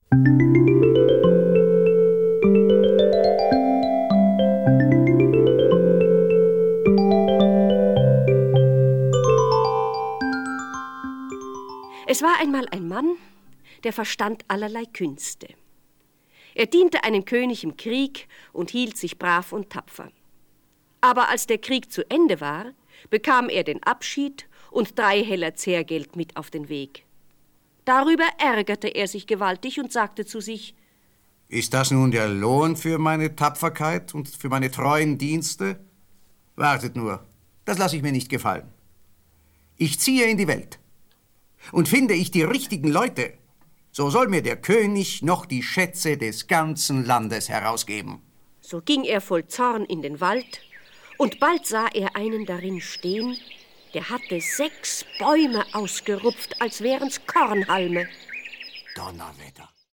Es war einmal ein Mann, der verstand allerlei Künste. Er diente einem König im Krieg und hielt sich brav und tapfer. Aber als der Krieg zu Ende war, bekam er den Abschied und 3 Heller Zehrgeld mit auf den Weg. Darüber ärgerte er sich gewaltig und sagte zu sich: Ist das nun der Lohn für meine Tapferkeit und für meine treuen Dienste? Wartet nur, das lasse ich mir nicht gefallen. Ich ziehe in die Welt. Und finde ich die richtigen Leute, so soll mir der König noch die Schätze des ganzen Landes herausgeben. So ging er voll Zorn in den Wald, und bald sah er einen darin stehen, der hatte 6 Bäume ausgerupft, als wären's Kornhalme. Donnerwetter!